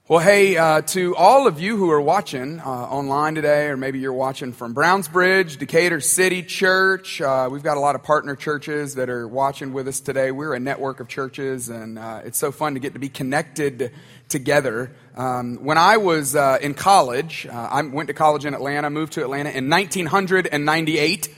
Well, hey, to all of you who are watching online today, or maybe you're watching from Brownsbridge, Decatur City Church. We've got a lot of partner churches that are watching with us today. We're a network of churches, and it's so fun to get to be connected together. When I was in college, I went to college in Atlanta, moved to Atlanta in 1998.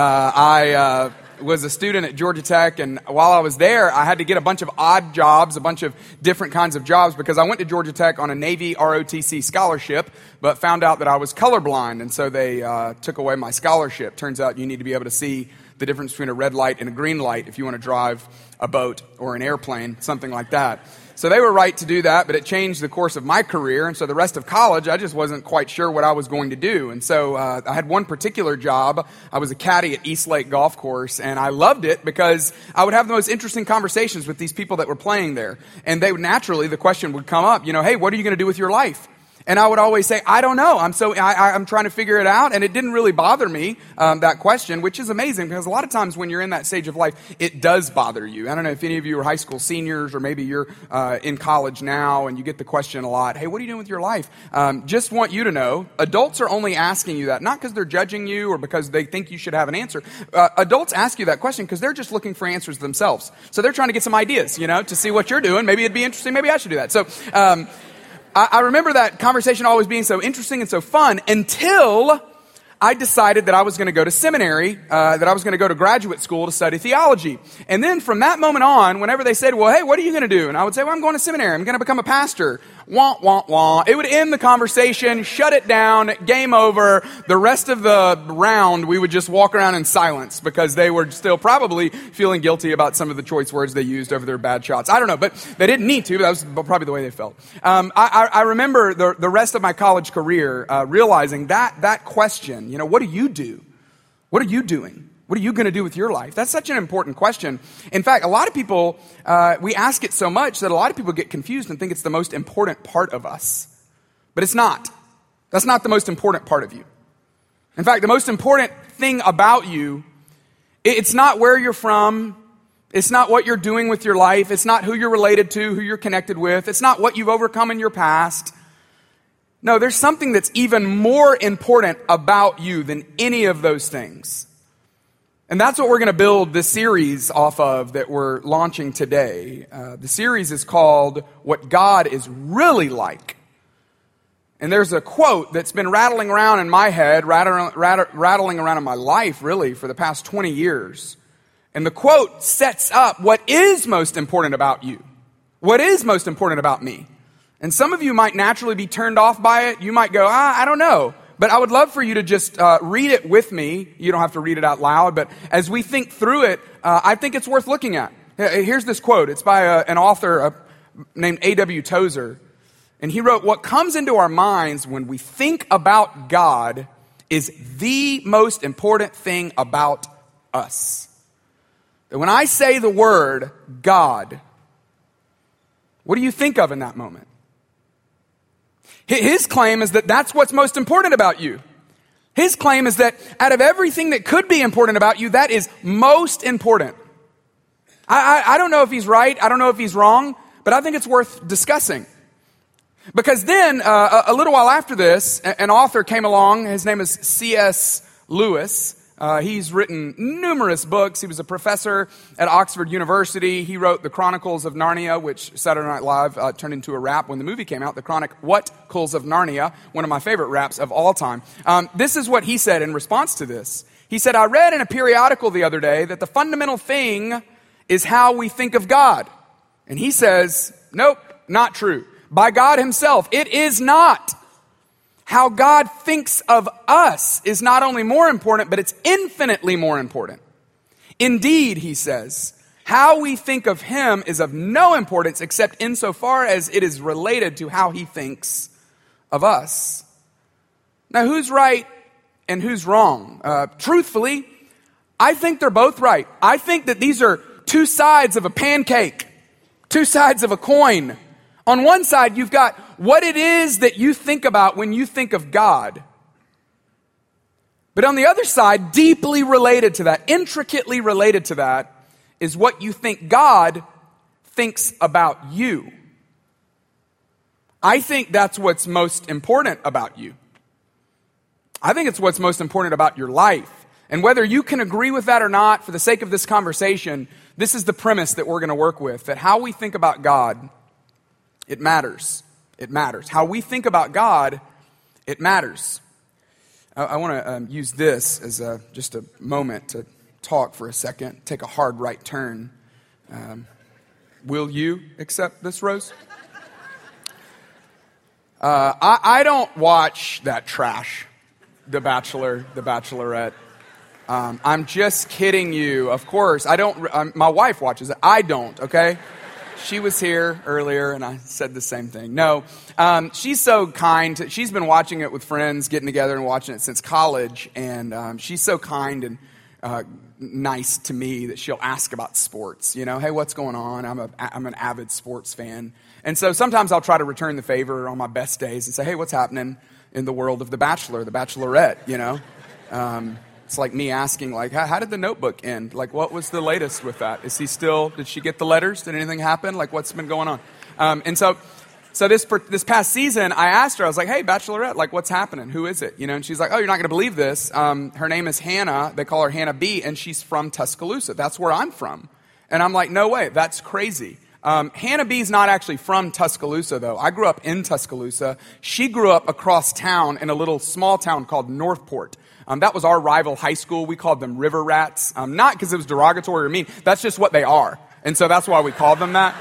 I was a student at Georgia Tech, and while I was there, I had to get a bunch of odd jobs, a bunch of different kinds of jobs, because I went to Georgia Tech on a Navy ROTC scholarship, but found out that I was colorblind, and so they took away my scholarship. Turns out you need to be able to see the difference between a red light and a green light if you want to drive a boat or an airplane, something like that. So they were right to do that, but it changed the course of my career, and so the rest of college, I just wasn't quite sure what I was going to do. And so I had one particular job. I was a caddy at East Lake Golf Course, and I loved it because I would have the most interesting conversations with these people that were playing there. And they would naturally, the question would come up, hey, what are you going to do with your life? And I would always say, I don't know. I'm trying to figure it out. And it didn't really bother me, that question, which is amazing because a lot of times when you're in that stage of life, it does bother you. I don't know if any of you are high school seniors or maybe you're in college now and you get the question a lot, hey, what are you doing with your life? Just want you to know, adults are only asking you that, not because they're judging you or because they think you should have an answer. Adults ask you that question because they're just looking for answers themselves. So they're trying to get some ideas, to see what you're doing. Maybe it'd be interesting. Maybe I should do that. So, I remember that conversation always being so interesting and so fun until I decided that I was going to go to seminary, that I was going to go to graduate school to study theology. And then from that moment on, whenever they said, well, hey, what are you going to do? And I would say, well, I'm going to seminary. I'm going to become a pastor. Wah, wah, wah. It would end the conversation, shut it down, game over. The rest of the round, we would just walk around in silence because they were still probably feeling guilty about some of the choice words they used over their bad shots. I don't know, but they didn't need to, but that was probably the way they felt. I remember the rest of my college career realizing that question, what do you do? What are you doing? What are you going to do with your life? That's such an important question. In fact, a lot of people, we ask it so much that a lot of people get confused and think it's the most important part of us. But it's not. That's not the most important part of you. In fact, the most important thing about you, it's not where you're from. It's not what you're doing with your life. It's not who you're related to, who you're connected with. It's not what you've overcome in your past. No, there's something that's even more important about you than any of those things. And that's what we're going to build this series off of that we're launching today. The series is called What God is Really Like. And there's a quote that's been rattling around in my head, rattling around in my life, really, for the past 20 years. And the quote sets up what is most important about you. What is most important about me. And some of you might naturally be turned off by it. You might go, I don't know. But I would love for you to just read it with me. You don't have to read it out loud. But as we think through it, I think it's worth looking at. Here's this quote. It's by an author named A.W. Tozer. And he wrote, what comes into our minds when we think about God is the most important thing about us. That when I say the word God, what do you think of in that moment? His claim is that that's what's most important about you. His claim is that out of everything that could be important about you, that is most important. I don't know if he's right. I don't know if he's wrong, but I think it's worth discussing. Because then, a little while after this, an author came along. His name is C.S. Lewis. He's written numerous books. He was a professor at Oxford University. He wrote The Chronicles of Narnia, which Saturday Night Live turned into a rap when the movie came out. The Chronicles of Narnia, one of my favorite raps of all time. This is what he said in response to this. He said, I read in a periodical the other day that the fundamental thing is how we think of God. And he says, nope, not true. By God himself, it is not. How God thinks of us is not only more important, but it's infinitely more important. Indeed, he says, how we think of him is of no importance except insofar as it is related to how he thinks of us. Now, who's right and who's wrong? Truthfully, I think they're both right. I think that these are two sides of a pancake, two sides of a coin. On one side, you've got what it is that you think about when you think of God. But on the other side, deeply related to that, intricately related to that, is what you think God thinks about you. I think that's what's most important about you. I think it's what's most important about your life. And whether you can agree with that or not, for the sake of this conversation, this is the premise that we're going to work with, that how we think about God, it matters. It matters. How we think about God, it matters. I want to use this as just a moment to talk for a second, take a hard right turn. Will you accept this, Rose? I don't watch that trash, The Bachelor, The Bachelorette. I'm just kidding you. Of course, I don't. My wife watches it. I don't, okay? She was here earlier, and I said the same thing. No, she's so kind. She's been watching it with friends, getting together and watching it since college, and she's so kind and nice to me that she'll ask about sports. You know, hey, what's going on? I'm an avid sports fan. And so sometimes I'll try to return the favor on my best days and say, hey, what's happening in the world of The Bachelor, The Bachelorette, you know? It's like me asking, like, how did The Notebook end? Like, what was the latest with that? Is he still, did she get the letters? Did anything happen? Like, what's been going on? And so this past season, I asked her, I was like, hey, Bachelorette, like, what's happening? Who is it? You know, and she's like, oh, you're not going to believe this. Her name is Hannah. They call her Hannah B, and she's from Tuscaloosa. That's where I'm from. And I'm like, no way, that's crazy. Hannah B's not actually from Tuscaloosa, though. I grew up in Tuscaloosa. She grew up across town in a little small town called Northport. That was our rival high school. We called them River Rats. Not because it was derogatory or mean. That's just what they are. And so that's why we called them that.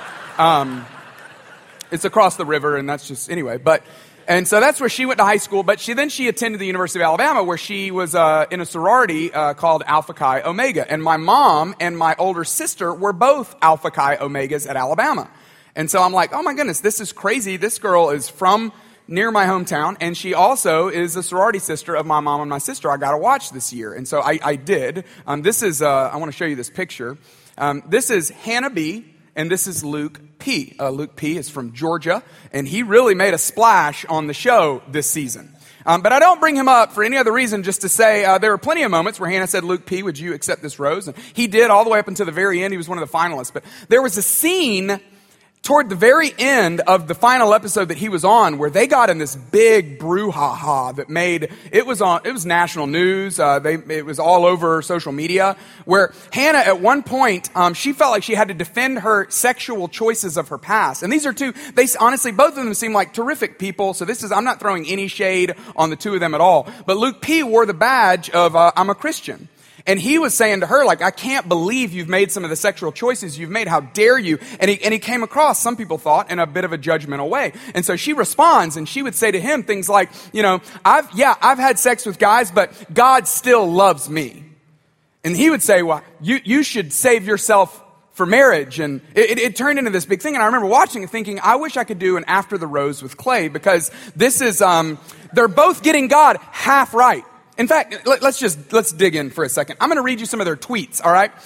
It's across the river, and that's just, anyway. And so that's where she went to high school. But she attended the University of Alabama, where she was in a sorority called Alpha Chi Omega. And my mom and my older sister were both Alpha Chi Omegas at Alabama. And so I'm like, oh my goodness, this is crazy. This girl is from near my hometown, and she also is a sorority sister of my mom and my sister. I got to watch this year. And so I did. This is, I want to show you this picture. This is Hannah B, and this is Luke P. Luke P is from Georgia, and he really made a splash on the show this season. But I don't bring him up for any other reason, just to say there were plenty of moments where Hannah said, Luke P, would you accept this rose? And he did all the way up until the very end. He was one of the finalists. But there was a scene toward the very end of the final episode that he was on, where they got in this big brouhaha that made it was national news. It was all over social media. Where Hannah, at one point, she felt like she had to defend her sexual choices of her past. And these are two. They honestly, both of them seem like terrific people. So I'm not throwing any shade on the two of them at all. But Luke P wore the badge of I'm a Christian. And he was saying to her, like, I can't believe you've made some of the sexual choices you've made. How dare you? And he came across, some people thought, in a bit of a judgmental way. And so she responds, and she would say to him things like, you know, I've had sex with guys, but God still loves me. And he would say, well, you should save yourself for marriage. And it turned into this big thing. And I remember watching it thinking, I wish I could do an After the Rose with Clay, because this is, they're both getting God half right. In fact, let's dig in for a second. I'm going to read you some of their tweets, all right?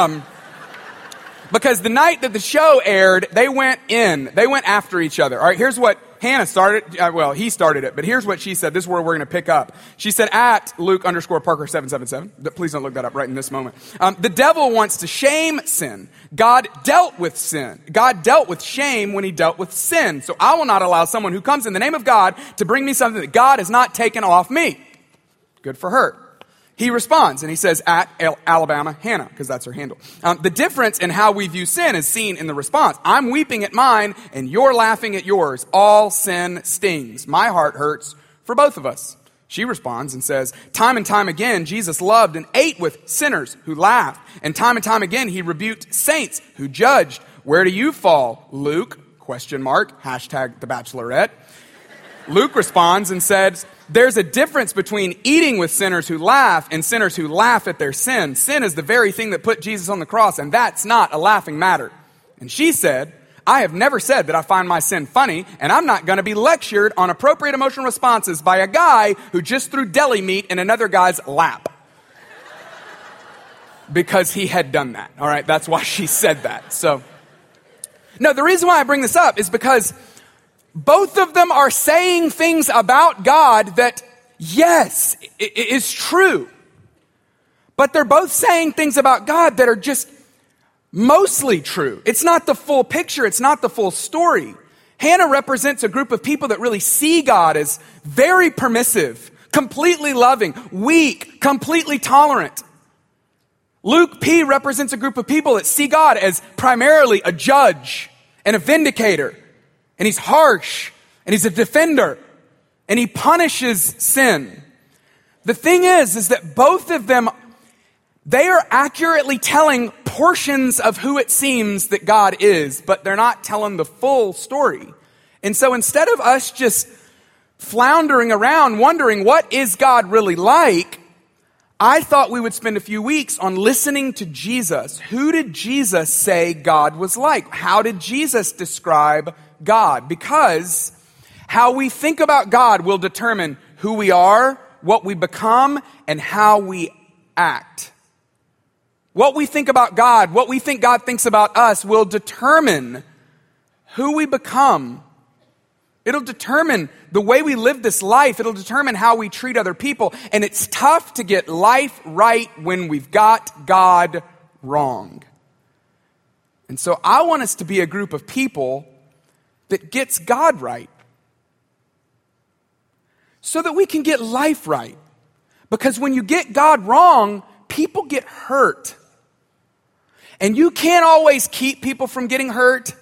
Because the night that the show aired, they went after each other. All right, here's what Hannah started. He started it, but here's what she said. This is where we're going to pick up. She said, at Luke_Parker777. Please don't look that up right in this moment. The devil wants to shame sin. God dealt with sin. God dealt with shame when he dealt with sin. So I will not allow someone who comes in the name of God to bring me something that God has not taken off me. Good for her. He responds, and he says, at Alabama Hannah, because that's her handle. The difference in how we view sin is seen in the response. I'm weeping at mine, and you're laughing at yours. All sin stings. My heart hurts for both of us. She responds and says, time and time again, Jesus loved and ate with sinners who laughed. And time again, he rebuked saints who judged. Where do you fall, Luke? ? Hashtag The Bachelorette. Luke responds and says, there's a difference between eating with sinners who laugh and sinners who laugh at their sin. Sin is the very thing that put Jesus on the cross, and that's not a laughing matter. And she said, I have never said that I find my sin funny, and I'm not going to be lectured on appropriate emotional responses by a guy who just threw deli meat in another guy's lap. Because he had done that. All right, that's why she said that. So, no, the reason why I bring this up is because both of them are saying things about God that, yes, is true. But they're both saying things about God that are just mostly true. It's not the full picture. It's not the full story. Hannah represents a group of people that really see God as very permissive, completely loving, weak, completely tolerant. Luke P represents a group of people that see God as primarily a judge and a vindicator. And he's harsh, and he's a defender, and he punishes sin. The thing is that both of them, they are accurately telling portions of who it seems that God is, but they're not telling the full story. And so instead of us just floundering around wondering what is God really like, I thought we would spend a few weeks on listening to Jesus. Who did Jesus say God was like? How did Jesus describe God? Because how we think about God will determine who we are, what we become, and how we act. What we think about God, what we think God thinks about us will determine who we become. It'll determine the way we live this life. It'll determine how we treat other people. And it's tough to get life right when we've got God wrong. And so I want us to be a group of people that gets God right, so that we can get life right. Because when you get God wrong, people get hurt. And you can't always keep people from getting hurt.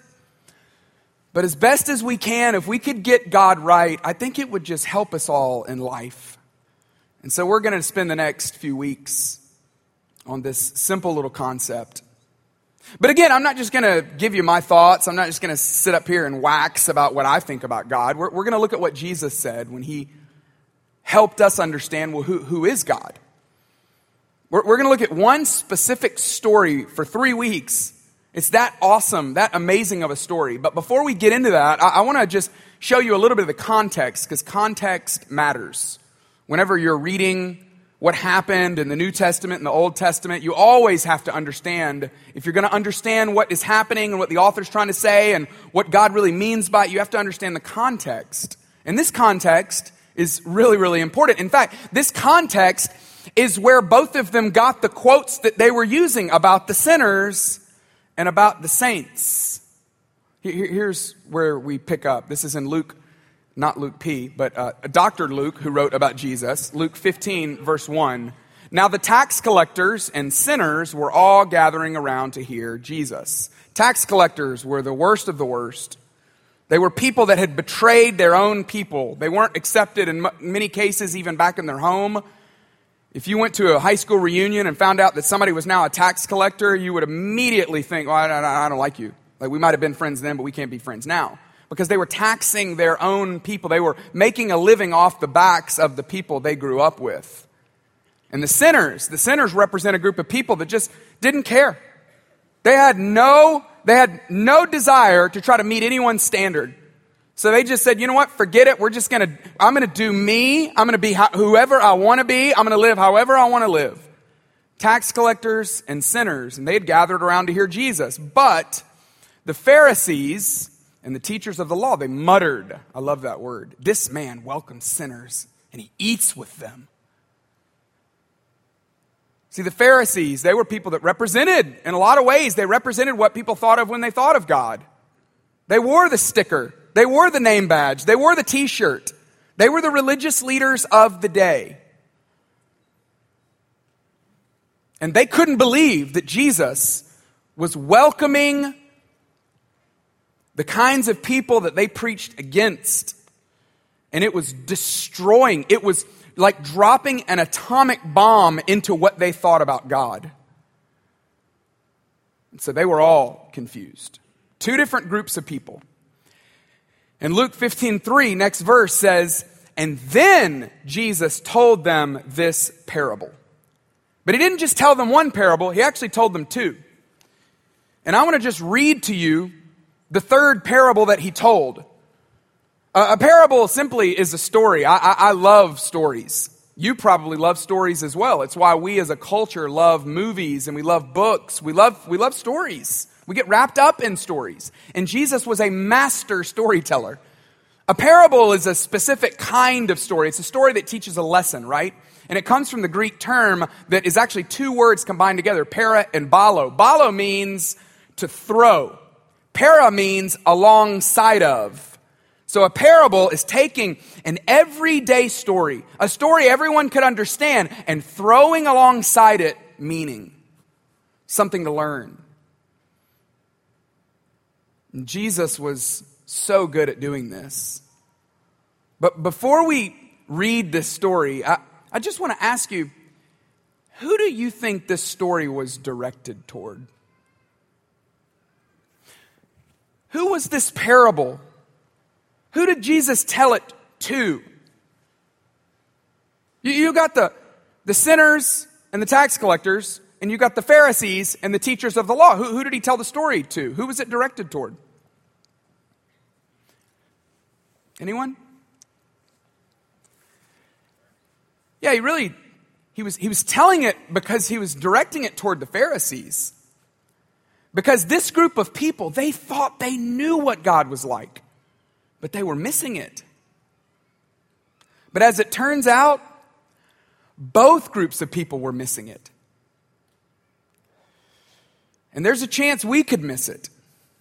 But as best as we can, if we could get God right, I think it would just help us all in life. And so we're going to spend the next few weeks on this simple little concept. But again, I'm not just going to give you my thoughts. I'm not just going to sit up here and wax about what I think about God. We're going to look at what Jesus said when he helped us understand, well, who is God? We're going to look at one specific story for 3 weeks. It's that awesome, that amazing of a story. But before we get into that, I want to just show you a little bit of the context, because context matters. Whenever you're reading what happened in the New Testament and the Old Testament, you always have to understand, if you're going to understand what is happening and what the author's trying to say and what God really means by it, you have to understand the context. And this context is really, really important. In fact, this context is where both of them got the quotes that they were using about the sinners and about the saints. Here's where we pick up. This is in Luke, not Luke P, but Dr. Luke, who wrote about Jesus. Luke 15, verse 1. Now the tax collectors and sinners were all gathering around to hear Jesus. Tax collectors were the worst of the worst. They were people that had betrayed their own people. They weren't accepted in many cases, even back in their home. If you went to a high school reunion and found out that somebody was now a tax collector, you would immediately think, well, I don't like you. Like, we might have been friends then, but we can't be friends now. Because they were taxing their own people. They were making a living off the backs of the people they grew up with. And the sinners represent a group of people that just didn't care. They had no desire to try to meet anyone's standard. So they just said, you know what, forget it. I'm going to do me. I'm going to be whoever I want to be. I'm going to live however I want to live. Tax collectors and sinners, and they had gathered around to hear Jesus. But the Pharisees and the teachers of the law, they muttered. I love that word. This man welcomes sinners, and he eats with them. See, the Pharisees, they were people that represented, in a lot of ways, they represented what people thought of when they thought of God. They wore the sticker. They wore the name badge. They wore the t-shirt. They were the religious leaders of the day. And they couldn't believe that Jesus was welcoming the kinds of people that they preached against. And it was destroying. It was like dropping an atomic bomb into what they thought about God. And so they were all confused. Two different groups of people. In Luke 15:3, next verse says, and then Jesus told them this parable. But he didn't just tell them one parable, he actually told them two. And I want to just read to you the third parable that he told. A parable simply is a story. I love stories. You probably love stories as well. It's why we as a culture love movies and we love books. We love stories. We get wrapped up in stories. And Jesus was a master storyteller. A parable is a specific kind of story. It's a story that teaches a lesson, right? And it comes from the Greek term that is actually two words combined together, para and balo. Balo means to throw. para means alongside of. So a parable is taking an everyday story, a story everyone could understand, and throwing alongside it meaning, something to learn. And Jesus was so good at doing this. But before we read this story, I just want to ask you, who do you think this story was directed toward? Who was this parable? Who did Jesus tell it to? You got the sinners and the tax collectors, and you got the Pharisees and the teachers of the law. Who did he tell the story to? Who was it directed toward? Anyone? Yeah, he was telling it because he was directing it toward the Pharisees. Because this group of people, they thought they knew what God was like, but they were missing it. But as it turns out, both groups of people were missing it. And there's a chance we could miss it.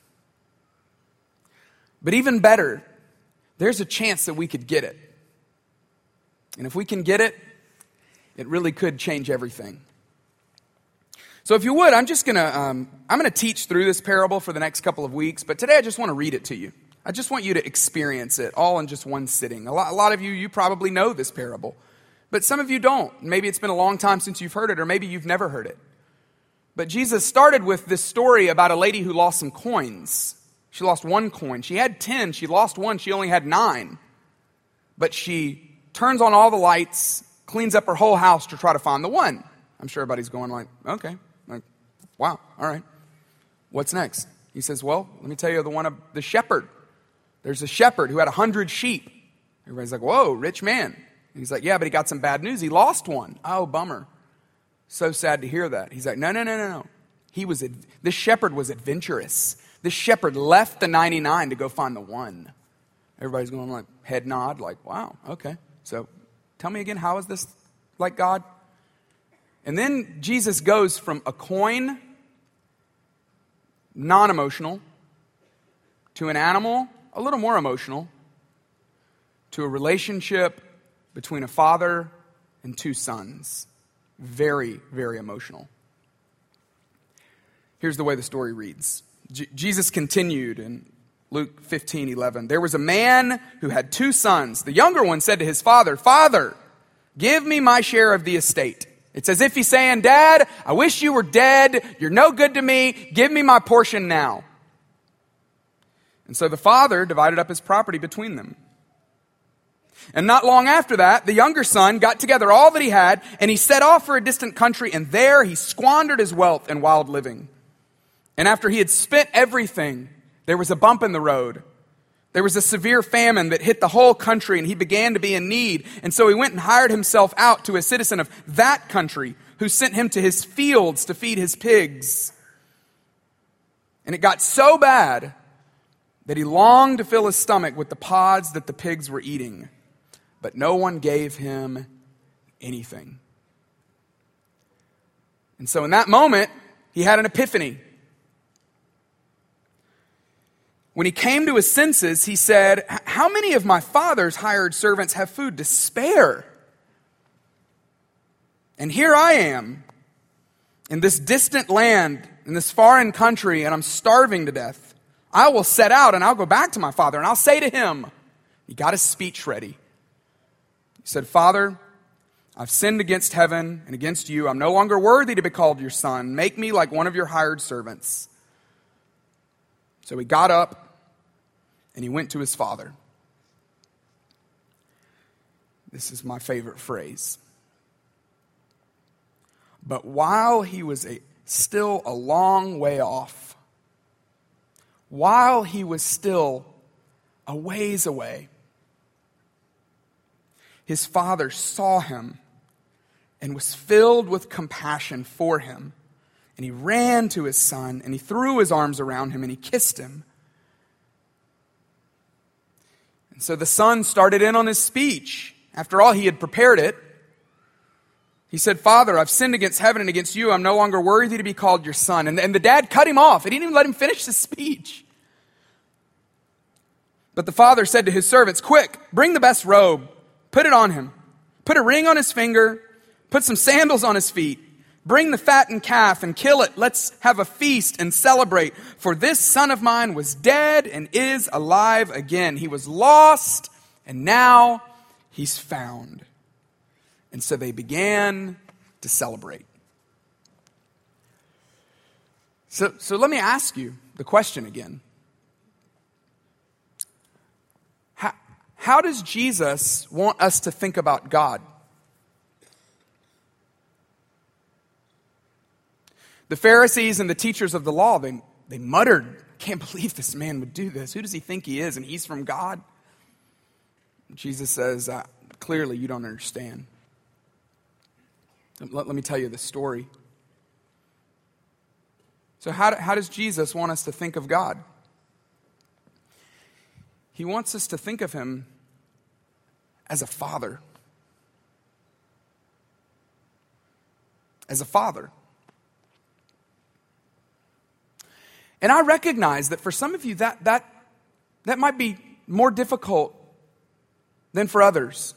But even better, there's a chance that we could get it. And if we can get it, it really could change everything. So if you would, I'm going to teach through this parable for the next couple of weeks, but today I just want to read it to you. I just want you to experience it all in just one sitting. A lot of you probably know this parable, but some of you don't. Maybe it's been a long time since you've heard it, or maybe you've never heard it. But Jesus started with this story about a lady who lost some coins. She lost one coin. She had 10. She lost one. She only had 9. But she turns on all the lights, cleans up her whole house to try to find the one. I'm sure everybody's going like, okay, like, wow, all right. What's next? He says, well, let me tell you the shepherd. There's a shepherd who had 100 sheep. Everybody's like, whoa, rich man. And he's like, yeah, but he got some bad news. He lost one. Oh, bummer. So sad to hear that. He's like, no. This shepherd was adventurous. This shepherd left the 99 to go find the one. Everybody's going like, head nod, like, wow, okay. So tell me again, how is this like God? And then Jesus goes from a coin, non-emotional, to an animal, a little more emotional, to a relationship between a father and 2 sons. Very, very emotional. Here's the way the story reads. Jesus continued in Luke 15:11. There was a man who had 2 sons. The younger one said to his father, Father, give me my share of the estate. It's as if he's saying, Dad, I wish you were dead. You're no good to me. Give me my portion now. And so the father divided up his property between them. And not long after that, the younger son got together all that he had, and he set off for a distant country, and there he squandered his wealth in wild living. And after he had spent everything, there was a bump in the road. There was a severe famine that hit the whole country, and he began to be in need. And so he went and hired himself out to a citizen of that country, who sent him to his fields to feed his pigs. And it got so bad that he longed to fill his stomach with the pods that the pigs were eating. But no one gave him anything. And so in that moment, he had an epiphany. When he came to his senses, he said, how many of my father's hired servants have food to spare? And here I am in this distant land, in this foreign country, and I'm starving to death. I will set out and I'll go back to my father and I'll say to him, he got his speech ready. He said, Father, I've sinned against heaven and against you. I'm no longer worthy to be called your son. Make me like one of your hired servants. So he got up and he went to his father. This is my favorite phrase. But while he was still a long way off, while he was still a ways away, his father saw him and was filled with compassion for him. And he ran to his son and he threw his arms around him and he kissed him. And so the son started in on his speech. After all, he had prepared it. He said, Father, I've sinned against heaven and against you. I'm no longer worthy to be called your son. And the dad cut him off. He didn't even let him finish his speech. But the father said to his servants, quick, bring the best robe, put it on him. Put a ring on his finger, put some sandals on his feet. Bring the fattened calf and kill it. Let's have a feast and celebrate. For this son of mine was dead and is alive again. He was lost and now he's found. And so they began to celebrate. So let me ask you the question again. How does Jesus want us to think about God? The Pharisees and the teachers of the law, they muttered, can't believe this man would do this. Who does he think he is? And he's from God? Jesus says, clearly you don't understand. Let me tell you the story. So how does Jesus want us to think of God? He wants us to think of him as a father. As a father. And I recognize that for some of you that might be more difficult than for others.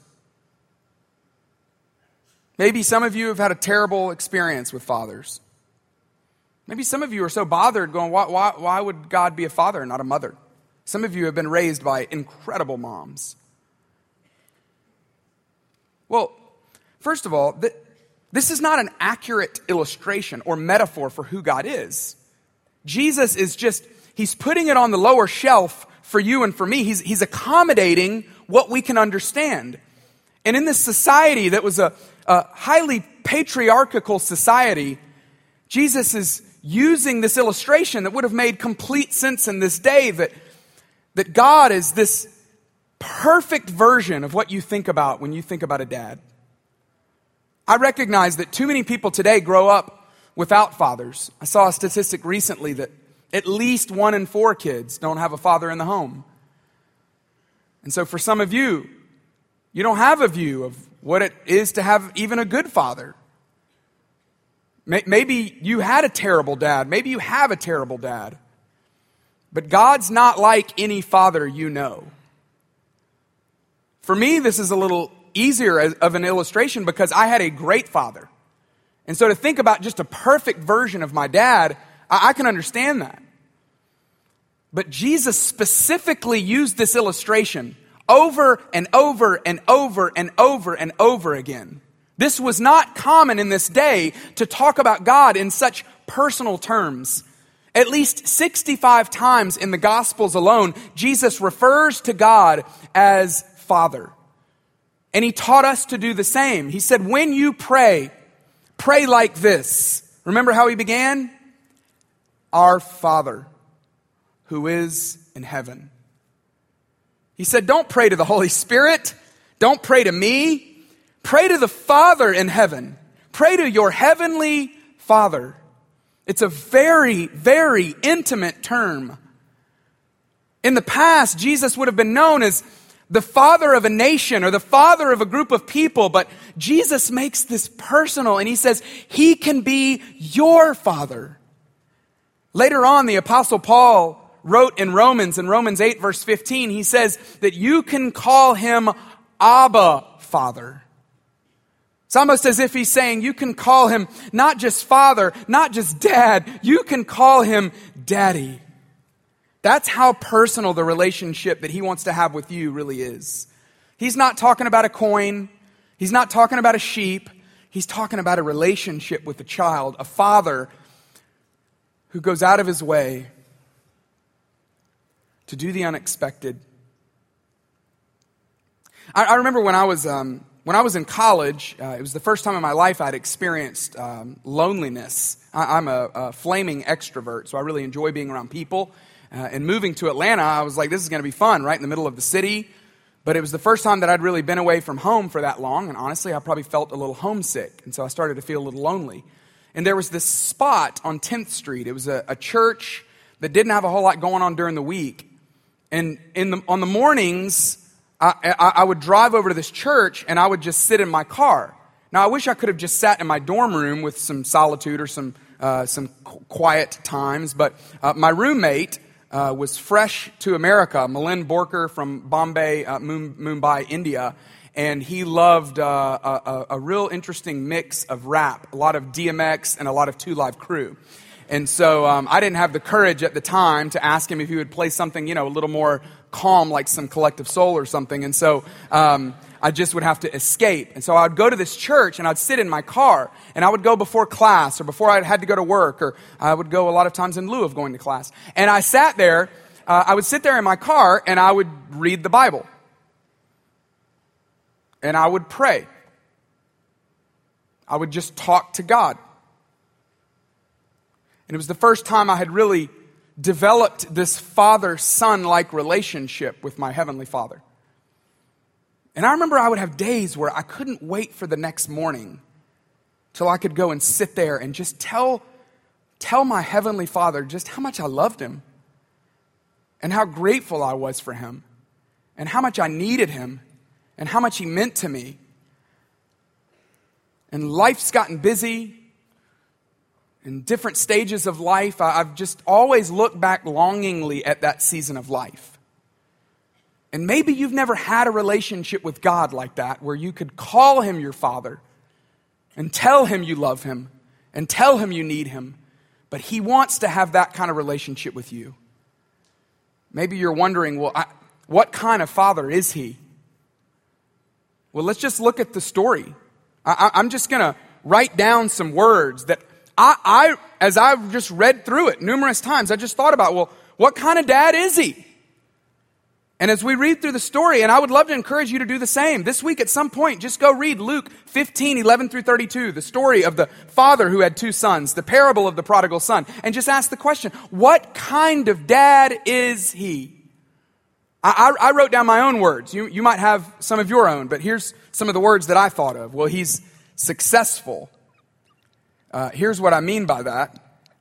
Maybe some of you have had a terrible experience with fathers. Maybe some of you are so bothered going, why would God be a father and not a mother? Some of you have been raised by incredible moms. Well, first of all, this is not an accurate illustration or metaphor for who God is. Jesus is he's putting it on the lower shelf for you and for me. He's accommodating what we can understand. And in this society that was a highly patriarchal society, Jesus is using this illustration that would have made complete sense in this day, that God is this perfect version of what you think about when you think about a dad. I recognize that too many people today grow up without fathers. I saw a statistic recently that at least 1 in 4 kids don't have a father in the home. And so for some of you, you don't have a view of what it is to have even a good father. Maybe you had a terrible dad. Maybe you have a terrible dad. But God's not like any father you know. For me, this is a little easier of an illustration because I had a great father. And so to think about just a perfect version of my dad, I can understand that. But Jesus specifically used this illustration over and over and over and over and over again. This was not common in this day to talk about God in such personal terms. At least 65 times in the Gospels alone, Jesus refers to God as Father. And he taught us to do the same. He said, when you pray like this. Remember how he began? Our Father, who is in heaven. He said, don't pray to the Holy Spirit. Don't pray to me. Pray to the Father in heaven. Pray to your heavenly Father. It's a very, very intimate term. In the past, Jesus would have been known as the father of a nation or the father of a group of people, but Jesus makes this personal and he says, he can be your father. Later on, the Apostle Paul wrote in Romans 8 verse 15, he says that you can call him Abba, Father. It's almost as if he's saying you can call him not just father, not just dad, you can call him daddy. That's how personal the relationship that he wants to have with you really is. He's not talking about a coin. He's not talking about a sheep. He's talking about a relationship with a child, a father who goes out of his way to do the unexpected. I remember when I was in college, it was the first time in my life I'd experienced loneliness. I'm a flaming extrovert, so I really enjoy being around people. And moving to Atlanta, I was like, this is going to be fun, right in the middle of the city. But it was the first time that I'd really been away from home for that long. And honestly, I probably felt a little homesick. And so I started to feel a little lonely. And there was this spot on 10th Street. It was a church that didn't have a whole lot going on during the week. And on the mornings, I would drive over to this church and I would just sit in my car. Now, I wish I could have just sat in my dorm room with some solitude or some quiet times. But my roommate was fresh to America, Milind Borkar from Bombay, Mumbai, India. And he loved a real interesting mix of rap, a lot of DMX and a lot of 2 Live Crew. And so I didn't have the courage at the time to ask him if he would play something, a little more calm, like some Collective Soul or something. And so I just would have to escape. And so I would go to this church and I'd sit in my car and I would go before class or before I had to go to work, or I would go a lot of times in lieu of going to class. And I sat there, I would sit there in my car and I would read the Bible. And I would pray. I would just talk to God. And it was the first time I had really developed this father-son-like relationship with my Heavenly Father. And I remember I would have days where I couldn't wait for the next morning till I could go and sit there and just tell my Heavenly Father just how much I loved Him and how grateful I was for Him and how much I needed Him and how much He meant to me. And life's gotten busy. In different stages of life, I've just always looked back longingly at that season of life. And maybe you've never had a relationship with God like that, where you could call Him your Father and tell Him you love Him and tell Him you need Him. But He wants to have that kind of relationship with you. Maybe you're wondering, well, what kind of Father is He? Well, let's just look at the story. I'm just going to write down some words that as I've just read through it numerous times, I just thought about, well, what kind of dad is He? And as we read through the story, and I would love to encourage you to do the same. This week at some point, just go read Luke 15, 11 through 32, the story of the father who had 2 sons, the parable of the prodigal son, and just ask the question, what kind of dad is He? I wrote down my own words. You might have some of your own, but here's some of the words that I thought of. Well, He's successful. Here's what I mean by that.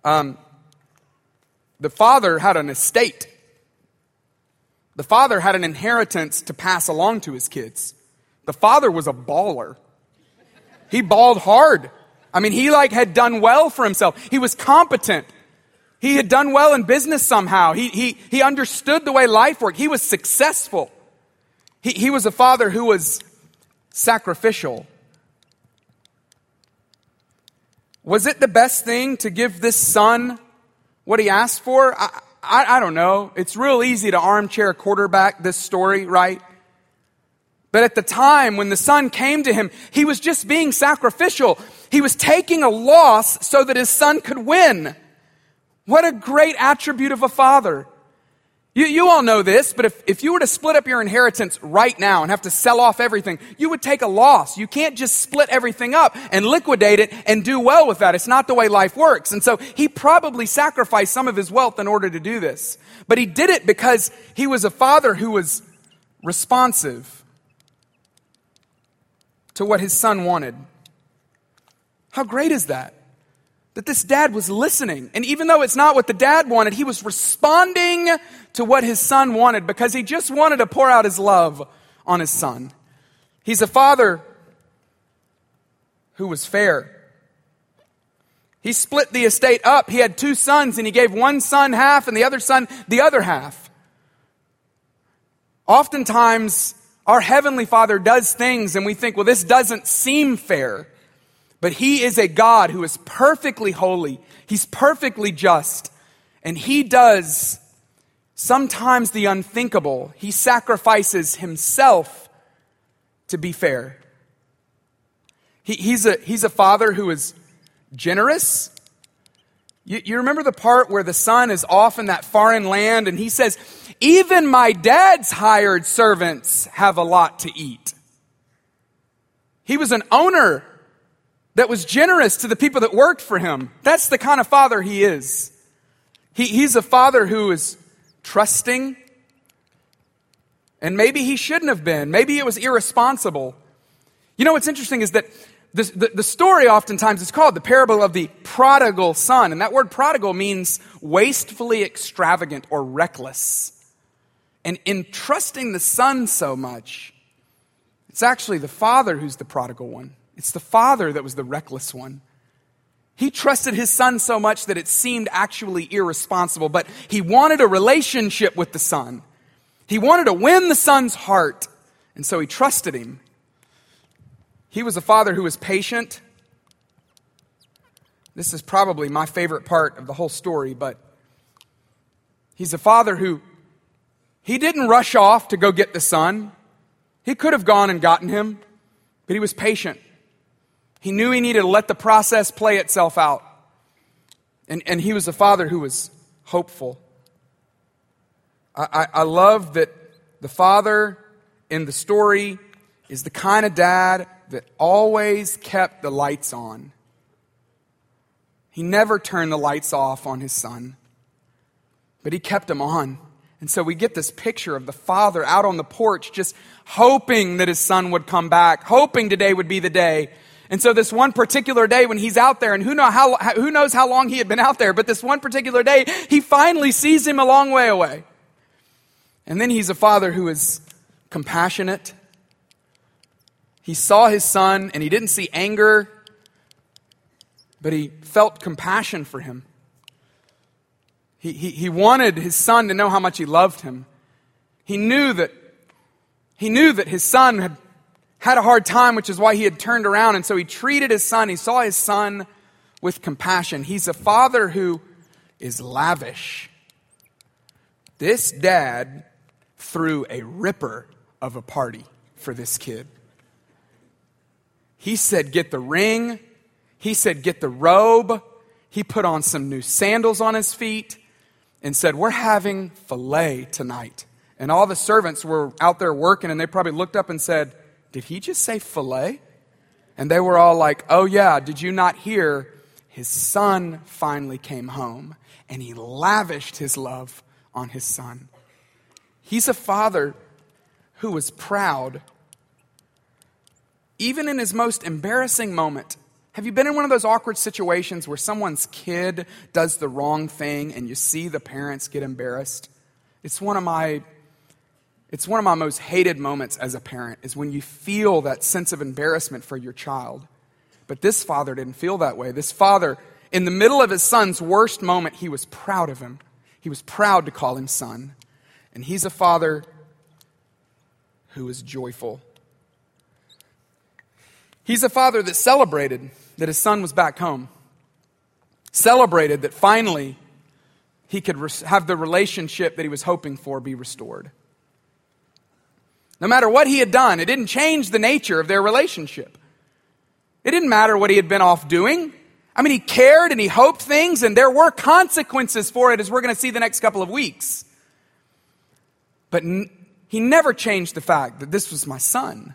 The father had an estate. The father had an inheritance to pass along to his kids. The father was a baller. He balled hard. I mean, he had done well for himself. He was competent. He had done well in business somehow. He understood the way life worked. He was successful. He was a father who was sacrificial. Was it the best thing to give this son what he asked for? I don't know. It's real easy to armchair quarterback this story, right? But at the time when the son came to him, he was just being sacrificial. He was taking a loss so that his son could win. What a great attribute of a father. You all know this, but if you were to split up your inheritance right now and have to sell off everything, you would take a loss. You can't just split everything up and liquidate it and do well with that. It's not the way life works. And so he probably sacrificed some of his wealth in order to do this. But he did it because he was a father who was responsive to what his son wanted. How great is that? That this dad was listening. And even though it's not what the dad wanted, he was responding to what his son wanted because he just wanted to pour out his love on his son. He's a father who was fair. He split the estate up. He had 2 sons and he gave one son half and the other son the other half. Oftentimes, our Heavenly Father does things and we think, well, this doesn't seem fair. But He is a God who is perfectly holy. He's perfectly just. And He does sometimes the unthinkable. He sacrifices Himself to be fair. He's a father who is generous. You remember the part where the son is off in that foreign land and he says, even my dad's hired servants have a lot to eat. He was an owner that was generous to the people that worked for him. That's the kind of father he is. He's a father who is trusting. And maybe he shouldn't have been. Maybe it was irresponsible. You know what's interesting is that the story oftentimes is called the parable of the prodigal son. And that word prodigal means wastefully extravagant or reckless. And in trusting the son so much, it's actually the father who's the prodigal one. It's the father that was the reckless one. He trusted his son so much that it seemed actually irresponsible, but he wanted a relationship with the son. He wanted to win the son's heart, and so he trusted him. He was a father who was patient. This is probably my favorite part of the whole story, but he's a father who, he didn't rush off to go get the son. He could have gone and gotten him, but he was patient. He knew he needed to let the process play itself out. And he was a father who was hopeful. I love that the father in the story is the kind of dad that always kept the lights on. He never turned the lights off on his son, but he kept them on. And so we get this picture of the father out on the porch just hoping that his son would come back, hoping today would be the day. And so this one particular day when he's out there, and who knows how long he had been out there, but this one particular day, he finally sees him a long way away. And then he's a father who is compassionate. He saw his son, and he didn't see anger, but he felt compassion for him. He wanted his son to know how much he loved him. He knew that his son had a hard time, which is why he had turned around. And so he treated his son. He saw his son with compassion. He's a father who is lavish. This dad threw a ripper of a party for this kid. He said, get the ring. He said, get the robe. He put on some new sandals on his feet and said, we're having filet tonight. And all the servants were out there working, and they probably looked up and said, did he just say filet? And they were all like, oh yeah, did you not hear? His son finally came home, and he lavished his love on his son. He's a father who was proud. Even in his most embarrassing moment. Have you been in one of those awkward situations where someone's kid does the wrong thing and you see the parents get embarrassed? It's one of my most hated moments as a parent, is when you feel that sense of embarrassment for your child. But this father didn't feel that way. This father, in the middle of his son's worst moment, he was proud of him. He was proud to call him son. And he's a father who is joyful. He's a father that celebrated that his son was back home. Celebrated that finally he could have the relationship that he was hoping for be restored. No matter what he had done, it didn't change the nature of their relationship. It didn't matter what he had been off doing. I mean, he cared and he hoped things, and there were consequences for it, as we're going to see the next couple of weeks. But he never changed the fact that this was my son.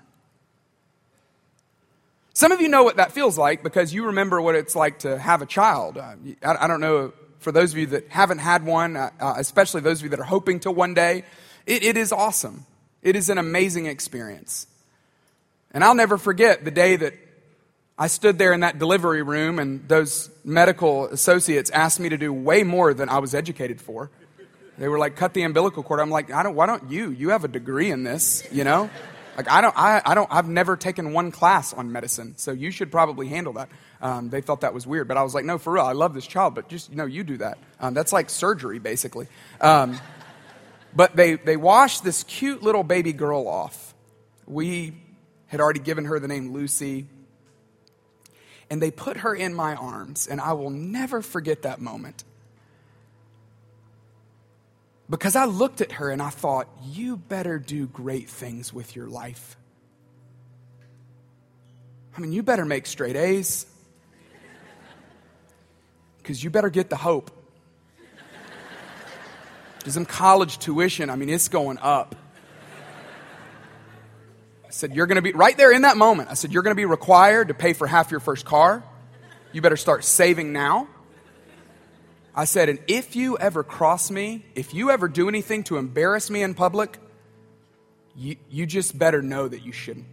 Some of you know what that feels like because you remember what it's like to have a child. I don't know, for those of you that haven't had one, especially those of you that are hoping to one day, it is awesome. It is an amazing experience. And I'll never forget the day that I stood there in that delivery room and those medical associates asked me to do way more than I was educated for. They were like, cut the umbilical cord. I'm like, why don't you? You have a degree in this, you know? Like, I've never taken one class on medicine, so you should probably handle that. They thought that was weird, but I was like, no, for real, I love this child, but just, you do that. That's like surgery, basically. But they washed this cute little baby girl off. We had already given her the name Lucy. And they put her in my arms. And I will never forget that moment. Because I looked at her and I thought, you better do great things with your life. I mean, you better make straight A's. Because you better get the hope. Because them college tuition, I mean, it's going up. I said, you're going to be, right there in that moment, I said, you're going to be required to pay for half your first car. You better start saving now. I said, and if you ever cross me, if you ever do anything to embarrass me in public, you just better know that you shouldn't.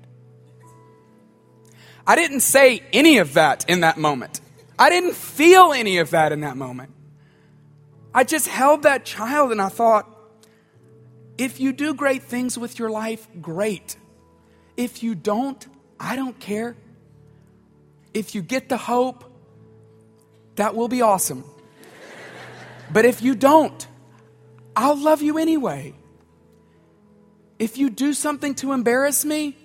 I didn't say any of that in that moment. I didn't feel any of that in that moment. I just held that child and I thought, if you do great things with your life, great. If you don't, I don't care. If you get the hope, that will be awesome. But if you don't, I'll love you anyway. If you do something to embarrass me,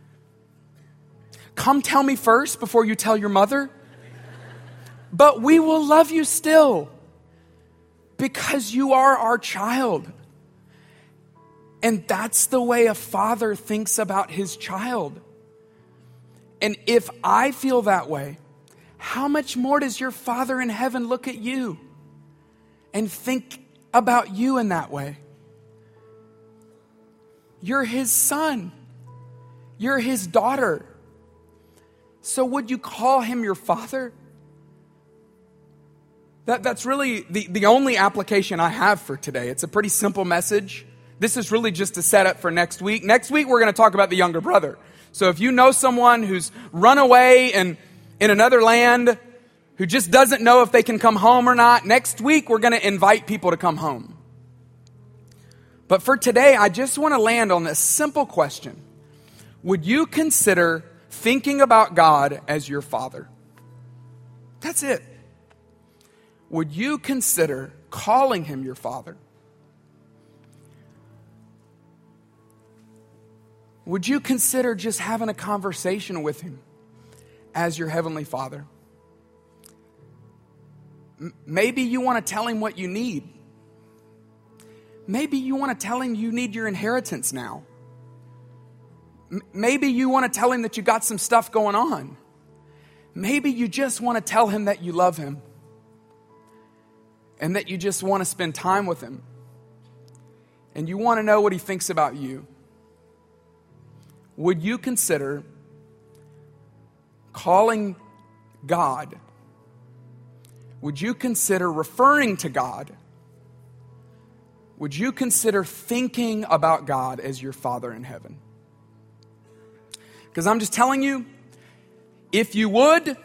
come tell me first before you tell your mother. But we will love you still because you are our child. And that's the way a father thinks about his child. And if I feel that way, how much more does your Father in heaven look at you and think about you in that way? You're his son. You're his daughter. So would you call him your father? That's really the only application I have for today. It's a pretty simple message. This is really just a setup for next week. Next week, we're going to talk about the younger brother. So if you know someone who's run away and in another land, who just doesn't know if they can come home or not, next week, we're going to invite people to come home. But for today, I just want to land on this simple question. Would you consider thinking about God as your father? That's it. Would you consider calling him your father? Would you consider just having a conversation with him as your heavenly Father? Maybe you want to tell him what you need. Maybe you want to tell him you need your inheritance now. Maybe you want to tell him that you got some stuff going on. Maybe you just want to tell him that you love him and that you just want to spend time with him and you want to know what he thinks about you. Would you consider calling God? Would you consider referring to God? Would you consider thinking about God as your Father in heaven? Because I'm just telling you, if you would,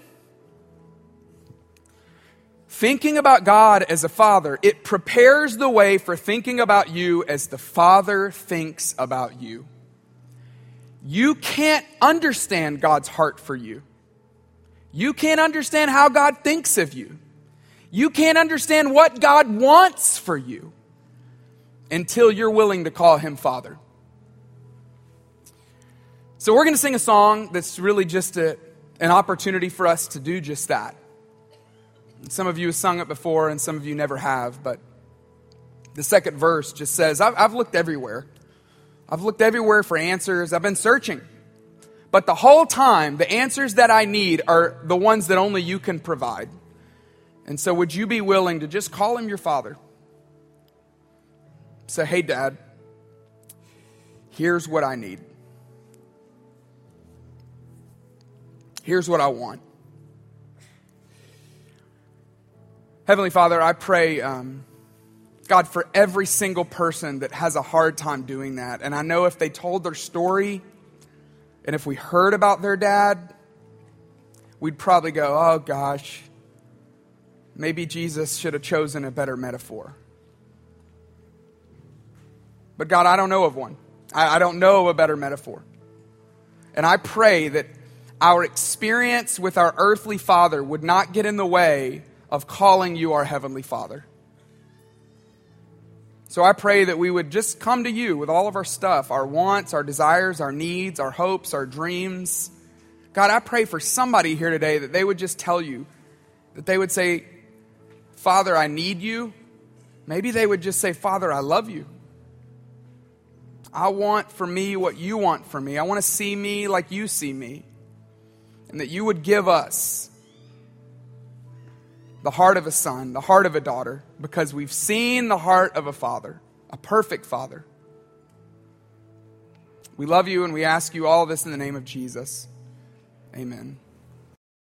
thinking about God as a father, it prepares the way for thinking about you as the Father thinks about you. You can't understand God's heart for you. You can't understand how God thinks of you. You can't understand what God wants for you until you're willing to call him Father. So we're going to sing a song that's really just an opportunity for us to do just that. Some of you have sung it before and some of you never have, but the second verse just says, I've looked everywhere. I've looked everywhere for answers. I've been searching. But the whole time, the answers that I need are the ones that only you can provide. And so would you be willing to just call him your Father? Say, hey, Dad, here's what I need. Here's what I want. Heavenly Father, I pray, God, for every single person that has a hard time doing that. And I know if they told their story and if we heard about their dad, we'd probably go, oh gosh, maybe Jesus should have chosen a better metaphor. But God, I don't know of one. I don't know of a better metaphor. And I pray that our experience with our earthly father would not get in the way of calling you our heavenly Father. So I pray that we would just come to you with all of our stuff, our wants, our desires, our needs, our hopes, our dreams. God, I pray for somebody here today that they would just tell you, that they would say, Father, I need you. Maybe they would just say, Father, I love you. I want for me what you want for me. I want to see me like you see me. And that you would give us the heart of a son, the heart of a daughter, because we've seen the heart of a father, a perfect Father. We love you and we ask you all this in the name of Jesus. Amen.